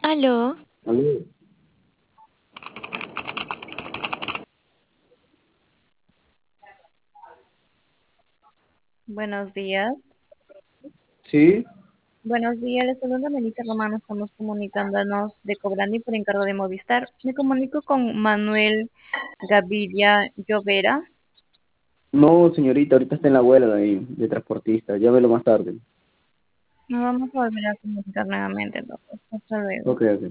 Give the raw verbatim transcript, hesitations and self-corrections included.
Aló, Aló. Buenos días. Sí, Buenos días, les saluda Melissa Romano. Estamos comunicándonos de Cobrani por encargo de Movistar. Me comunico con Manuel Gaviria Llovera. no, señorita, ahorita está en la huelga de, de transportista. Llámelo más tarde. Nos vamos a volver a comunicar nuevamente, entonces. Hasta luego. Ok, ok.